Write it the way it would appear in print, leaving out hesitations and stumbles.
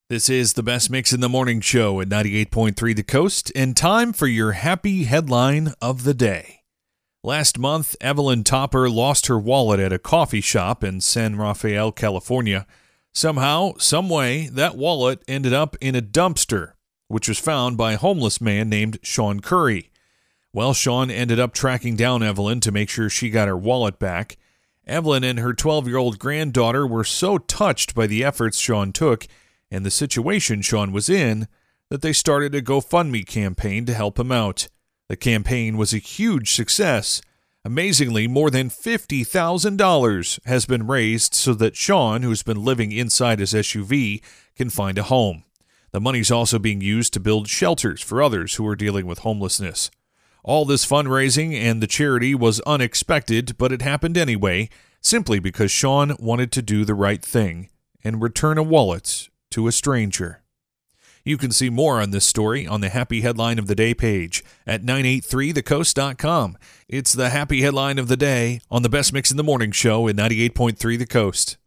This is the Best Mix in the Morning Show at 98.3 The Coast, and time for your happy headline of the day. Last month, Evelyn Topper lost her wallet at a coffee shop in San Rafael, California. Somehow, someway, that wallet ended up in a dumpster, which was found by a homeless man named Sean Curry. Well, Sean ended up tracking down Evelyn to make sure she got her wallet back. Evelyn and her 12-year-old granddaughter were so touched by the efforts Sean took and the situation Sean was in that they started a GoFundMe campaign to help him out. The campaign was a huge success. Amazingly, more than $50,000 has been raised so that Sean, who's been living inside his SUV, can find a home. The money's also being used to build shelters for others who are dealing with homelessness. All this fundraising and the charity was unexpected, but it happened anyway, simply because Sean wanted to do the right thing and return a wallet to a stranger. You can see more on this story on the Happy Headline of the Day page at 983thecoast.com. It's the Happy Headline of the Day on the Best Mix in the Morning Show at 98.3 The Coast.